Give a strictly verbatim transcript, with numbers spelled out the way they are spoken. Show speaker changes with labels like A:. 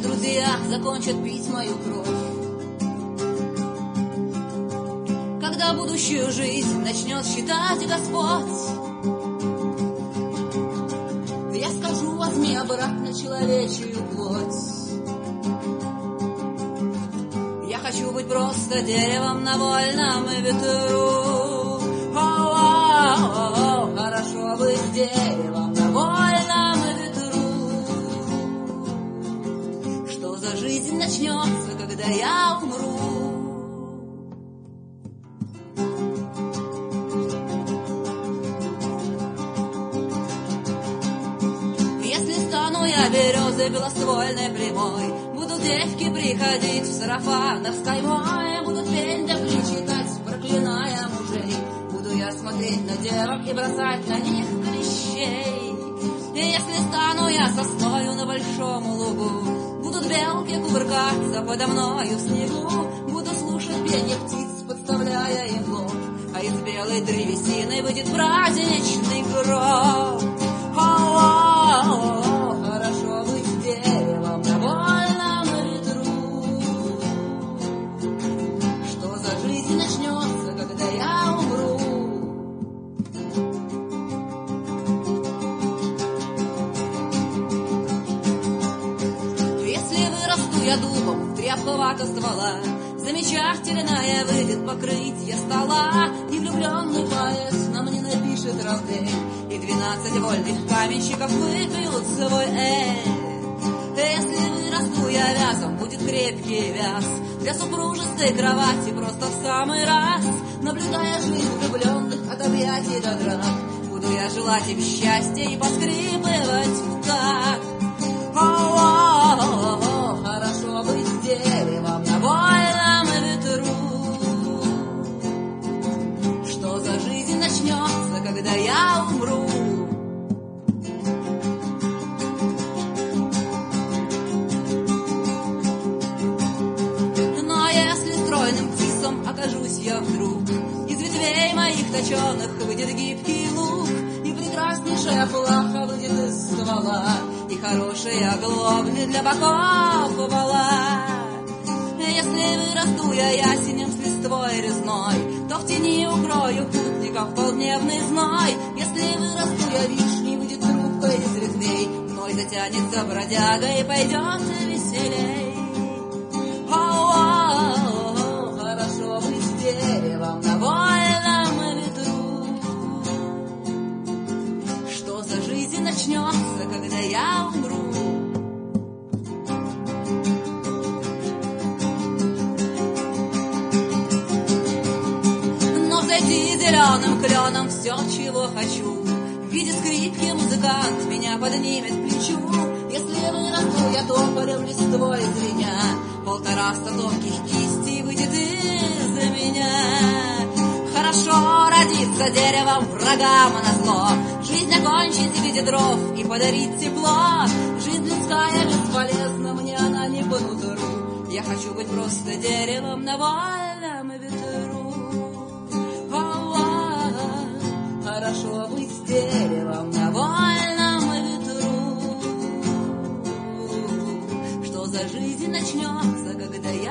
A: друзья закончат пить мою кровь. Когда будущую жизнь начнет считать Господь, я скажу: возьми обратно человечью плоть. Я хочу быть просто деревом на вольном ветру. О-о-о-о, хорошо быть деревом на вольном ветру. Что за жизнь начнется, когда я умру? Я березой белоствольной прямой, будут девки приходить в сарафанах с каймой, будут петь да причитать, проклиная мужей. Буду я смотреть на девок и бросать на них клещей. И если стану я сосною на большом лугу, будут белки кувыркаться подо мною в снегу, буду слушать пение птиц, подставляя им лоб, а из белой древесины выйдет праздничный гроб. О-о-о-о, хорошо быть деревом на вольном ветру. Что за жизнь начнется, когда я умру? Если вырасту я дубом в тряпковатого ствола, замечательная выйдет покрытие стола, и влюбленный поэт нам не напишет равдель, и двенадцать вольных каменщиков выпьют свой эль. Если вырасту я вязом, будет крепкий вяз для супружеской кровати просто в самый раз. Наблюдая жизнь влюбленных от объятий до драк, буду я желать им счастья и поскрипывать в такт. О-о-о-о, хорошо быть деревом на вольном ветру. Что за жизнь начнется, когда я умру? Но если стройным птицам окажусь я вдруг, из ветвей моих точеных выйдет гибкий лук, и прекраснейшая плаха выйдет из ствола, и хорошие оглобли для боков вала. Если вырасту я ясенем с листвой резной, то в тени укрою путников полдневный зной. Если вырасту я вишней, выйдет трубкой из ветвей, мной затянется бродяга и пойдет веселей. О-о-о, хорошо быть деревом на вольном ветру. Что за жизнь начнется, когда я умру? Зеленым кленом все, чего хочу, в виде скрипки музыкант меня поднимет к плечу. Если вырасту я тополем листвой звеня, полтораста тонких кистей выйдет из-за меня. Хорошо родиться деревом врагам назло, жизнь окончить в виде дров и подарить тепло. Жизнь людская бесполезна, мне она не по нутру. Я хочу быть просто деревом на вольном ветру. Хорошо быть деревом на вольном ветру. Что за жизнь начнется, когда я